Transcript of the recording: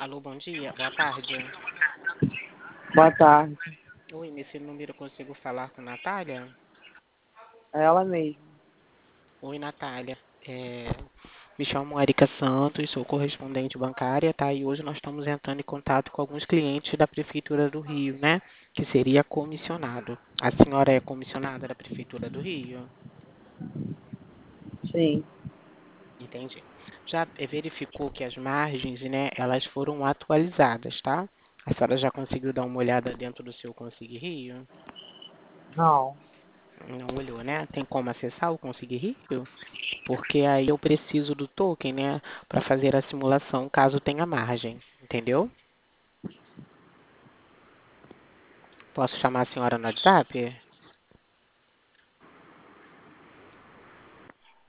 Alô, bom dia, boa tarde. Boa tarde. Oi, nesse número eu consigo falar com Natália? É ela mesma. Oi, Natália. Me chamo Erika Santos, sou correspondente bancária, tá? E hoje nós estamos entrando em contato com alguns clientes da Prefeitura do Rio, né? Que seria comissionado. A senhora é comissionada da Prefeitura do Rio? Sim. Entendi. Já verificou que as margens, né, elas foram atualizadas, tá? A senhora já conseguiu dar uma olhada dentro do seu Consigue Rio? Não. Não olhou, né? Tem como acessar o Consigue Rio? Porque aí eu preciso do token, né, para fazer a simulação caso tenha margem, entendeu? Posso chamar a senhora no WhatsApp?